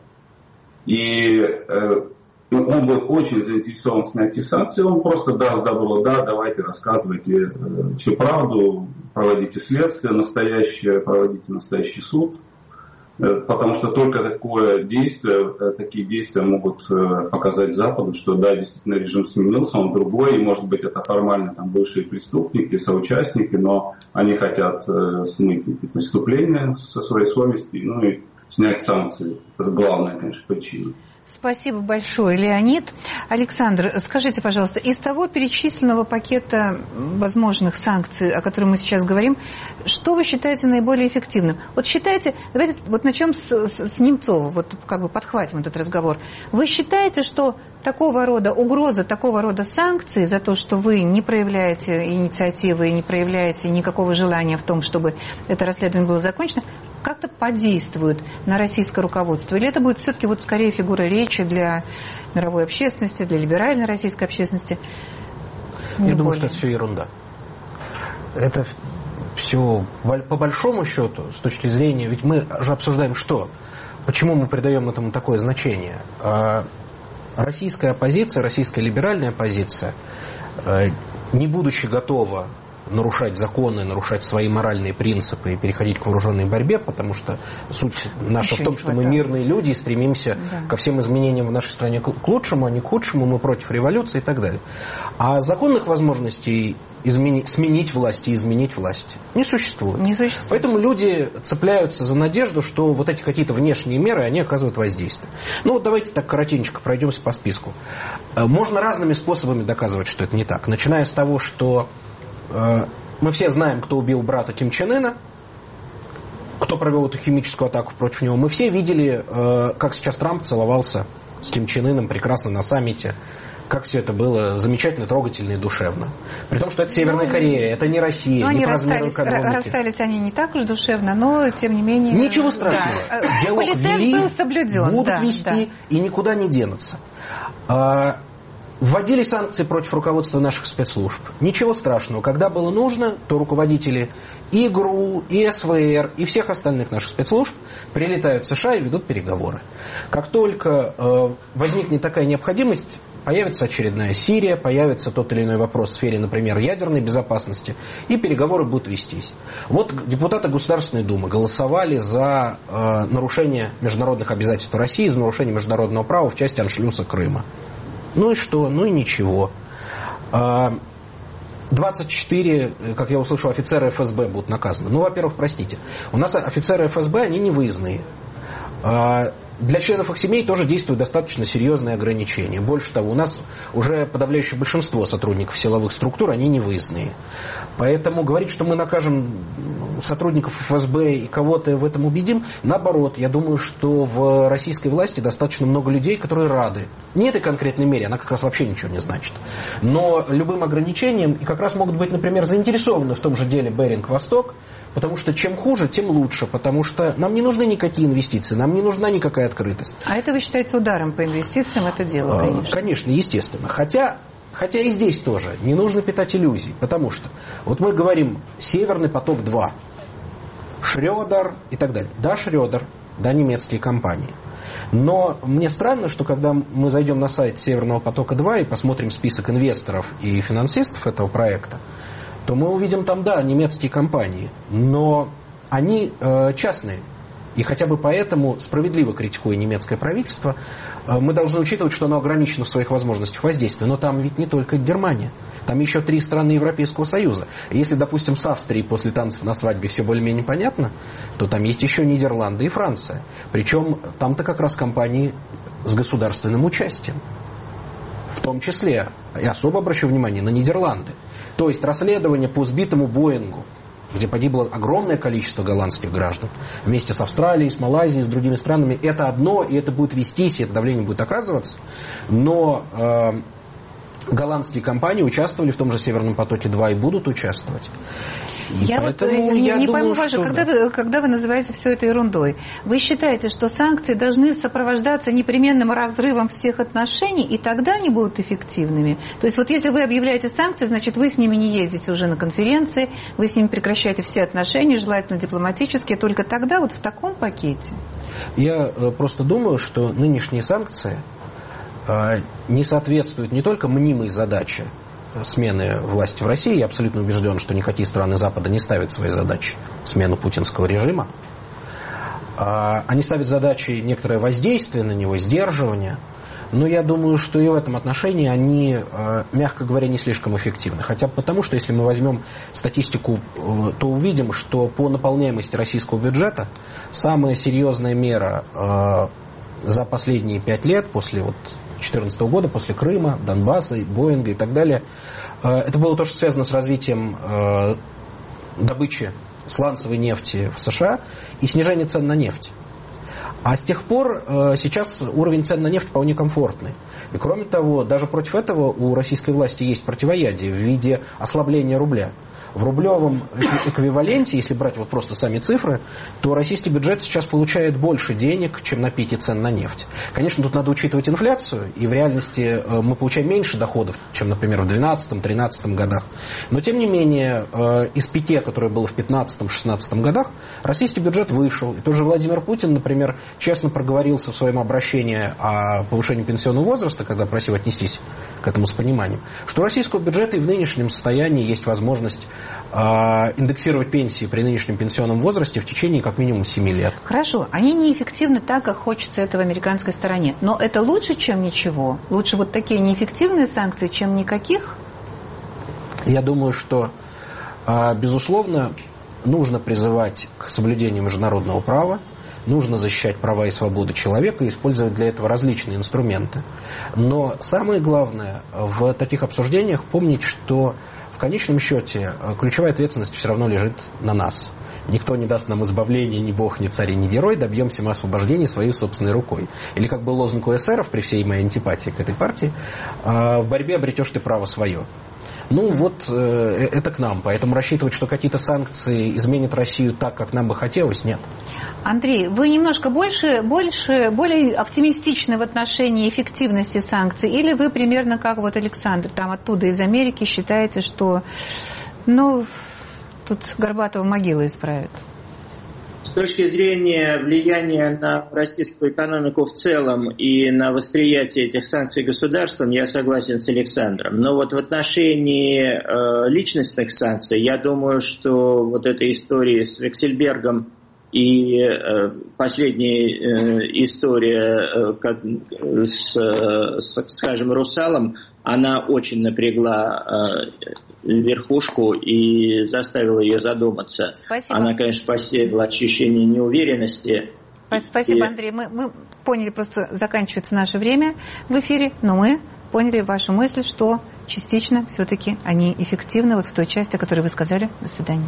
И он будет очень заинтересован в снятии санкций, он просто даст добро, да, давайте рассказывайте всю правду, проводите следствие настоящее, проводите настоящий суд, потому что только такое действие, такие действия могут показать Западу, что да, действительно режим сменился, он другой, и может быть это формально там бывшие преступники, соучастники, но они хотят смыть эти преступления со своей совести, ну и снять санкции. Это главная, конечно, причина. Спасибо большое, Леонид. Александр, скажите, пожалуйста, из того перечисленного пакета возможных санкций, о котором мы сейчас говорим, что вы считаете наиболее эффективным? Вот считаете, давайте вот начнем с, с, с Немцова, вот как бы подхватим этот разговор. Вы считаете, что такого рода угроза, такого рода санкции за то, что вы не проявляете инициативы и не проявляете никакого желания в том, чтобы это расследование было закончено, как-то подействуют на российское руководство? Или это будет все-таки вот скорее фигура речи для мировой общественности, для либеральной российской общественности? Не Я более. думаю, что это все ерунда. Это все, по большому счету, с точки зрения, ведь мы же обсуждаем что? Почему мы придаем этому такое значение? Российская оппозиция, российская либеральная оппозиция, не будучи готова нарушать законы, нарушать свои моральные принципы и переходить к вооруженной борьбе, потому что суть наша Еще в том, что мы мирные люди и стремимся да. ко всем изменениям в нашей стране к лучшему, а не к худшему, мы против революции и так далее. А законных возможностей изменить, сменить власть и изменить власть не существует. не существует. Поэтому люди цепляются за надежду, что вот эти какие-то внешние меры, они оказывают воздействие. Ну вот давайте так коротенько пройдемся по списку. Можно разными способами доказывать, что это не так. Начиная с того, что мы все знаем, кто убил брата Ким Чен Ына, кто провел эту химическую атаку против него. Мы все видели, как сейчас Трамп целовался с Ким Чен Ыном прекрасно на саммите. Как все это было замечательно, трогательно и душевно. При том, что это Северная ну, Корея, это не Россия, ну, не по размеру экономики. Расстались они не так уж душевно, но тем не менее... Ничего страшного. Да. Диалог вели, был соблюден. будут да, вести да. и никуда не денутся. Вводили санкции против руководства наших спецслужб. Ничего страшного. Когда было нужно, то руководители и ГРУ, и СВР, и всех остальных наших спецслужб прилетают в США и ведут переговоры. Как только э, возникнет такая необходимость, появится очередная Сирия, появится тот или иной вопрос в сфере, например, ядерной безопасности, и переговоры будут вестись. Вот депутаты Государственной Думы голосовали за э, нарушение международных обязательств России, за нарушение международного права в части аншлюса Крыма. Ну и что? Ну и ничего. двадцать четыре, как я услышал, офицеры эф эс бэ будут наказаны. Ну, во-первых, простите, у нас офицеры эф эс бэ, они не выездные. для членов их семей тоже действуют достаточно серьезные ограничения. Больше того, у нас уже подавляющее большинство сотрудников силовых структур, они не выездные. Поэтому говорить, что мы накажем сотрудников эф эс бэ и кого-то в этом убедим, наоборот, я думаю, что в российской власти достаточно много людей, которые рады. Не этой конкретной мере, она как раз вообще ничего не значит. Но любым ограничением, и как раз могут быть, например, заинтересованы в том же деле Беринг-Восток, потому что чем хуже, тем лучше, потому что нам не нужны никакие инвестиции, нам не нужна никакая открытость. А это вы считаете ударом по инвестициям, это дело, конечно? Конечно, естественно. Хотя, хотя и здесь тоже не нужно питать иллюзий, потому что вот мы говорим «Северный поток-два», Шрёдер и так далее. Да, Шрёдер, да, немецкие компании. Но мне странно, что когда мы зайдем на сайт Северного потока-два и посмотрим список инвесторов и финансистов этого проекта, то мы увидим там, да, немецкие компании, но они э, частные. И хотя бы поэтому, справедливо критикуя немецкое правительство, э, мы должны учитывать, что оно ограничено в своих возможностях воздействия. Но там ведь не только Германия. Там еще три страны Европейского Союза. Если, допустим, с Австрией после танцев на свадьбе все более-менее понятно, то там есть еще Нидерланды и Франция. Причем там-то как раз компании с государственным участием. В том числе, я особо обращу внимание на Нидерланды. То есть расследование по сбитому Боингу, где погибло огромное количество голландских граждан, вместе с Австралией, с Малайзией, с другими странами, это одно, и это будет вестись, и это давление будет оказываться. Но э, голландские компании участвовали в том же Северном потоке-два и будут участвовать. И я поэтому вот не, я не думаю, пойму важно, что... когда вы, когда вы называете все это ерундой, вы считаете, что санкции должны сопровождаться непременным разрывом всех отношений, и тогда они будут эффективными? То есть вот если вы объявляете санкции, значит вы с ними не ездите уже на конференции, вы с ними прекращаете все отношения, желательно дипломатические, только тогда вот в таком пакете? Я просто думаю, что нынешние санкции не соответствуют не только мнимой задаче смены власти в России. Я абсолютно убежден, что никакие страны Запада не ставят своей задачей смену путинского режима. Они ставят задачей некоторое воздействие на него, сдерживание. Но я думаю, что и в этом отношении они, мягко говоря, не слишком эффективны. Хотя бы потому, что если мы возьмем статистику, то увидим, что по наполняемости российского бюджета самая серьезная мера за последние пять лет, после вот две тысячи четырнадцатого года, после Крыма, Донбасса, Боинга и так далее, это было то, что связано с развитием добычи сланцевой нефти в США и снижение цен на нефть. А с тех пор сейчас уровень цен на нефть вполне комфортный. И кроме того, даже против этого у российской власти есть противоядие в виде ослабления рубля. В рублевом эквиваленте, если брать вот просто сами цифры, то российский бюджет сейчас получает больше денег, чем на пике цен на нефть. Конечно, тут надо учитывать инфляцию, и в реальности мы получаем меньше доходов, чем, например, в две тысячи двенадцатом-две тысячи тринадцатом годах. Но, тем не менее, из пике, которое было в две тысячи пятнадцатом-две тысячи шестнадцатом годах, российский бюджет вышел. И тоже Владимир Путин, например, честно проговорился в своем обращении о повышении пенсионного возраста, когда просил отнестись к этому с пониманием, что у российского бюджета и в нынешнем состоянии есть возможность индексировать пенсии при нынешнем пенсионном возрасте в течение как минимум семи лет. Хорошо, они неэффективны так, как хочется этого американской стороне. Но это лучше, чем ничего? Лучше вот такие неэффективные санкции, чем никаких? Я думаю, что, безусловно, нужно призывать к соблюдению международного права, нужно защищать права и свободы человека и использовать для этого различные инструменты. Но самое главное в таких обсуждениях помнить, что в конечном счете ключевая ответственность все равно лежит на нас. Никто не даст нам избавления, ни бог, ни царь, ни герой, добьемся мы освобождения своей собственной рукой. Или как был лозунг у эсеров, при всей моей антипатии к этой партии, в борьбе обретешь ты право свое. Ну вот, это к нам. Поэтому рассчитывать, что какие-то санкции изменят Россию так, как нам бы хотелось, нет. Андрей, вы немножко больше, больше, более оптимистичны в отношении эффективности санкций? Или вы примерно как вот Александр, там оттуда из Америки, считаете, что, ну, тут Горбатова могила исправит? С точки зрения влияния на российскую экономику в целом и на восприятие этих санкций государством, я согласен с Александром. Но вот в отношении э, личностных санкций, я думаю, что вот эта история с Вексельбергом и э, последняя э, история э, с, с, скажем, Русалом, она очень напрягла э, верхушку и заставила ее задуматься. Спасибо. Она, конечно, посеяла ощущение неуверенности Спасибо, Андрей. Мы, мы поняли, просто заканчивается наше время в эфире, но мы поняли вашу мысль, что частично все-таки они эффективны вот в той части, о которой вы сказали. До свидания.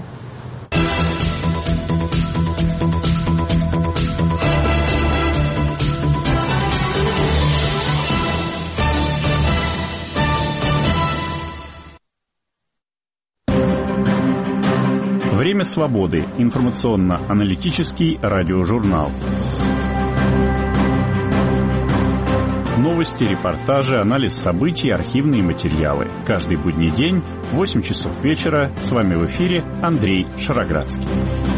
Время свободы. Информационно-аналитический радиожурнал. Новости, репортажи, анализ событий, архивные материалы. Каждый будний день, восемь часов вечера. С вами в эфире Андрей Шароградский.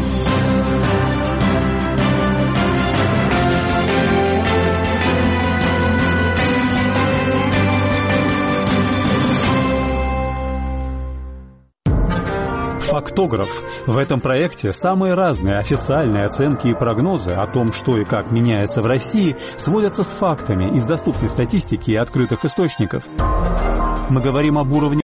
Фактограф. В этом проекте самые разные официальные оценки и прогнозы о том, что и как меняется в России, сводятся с фактами из доступной статистики и открытых источников. Мы говорим об уровне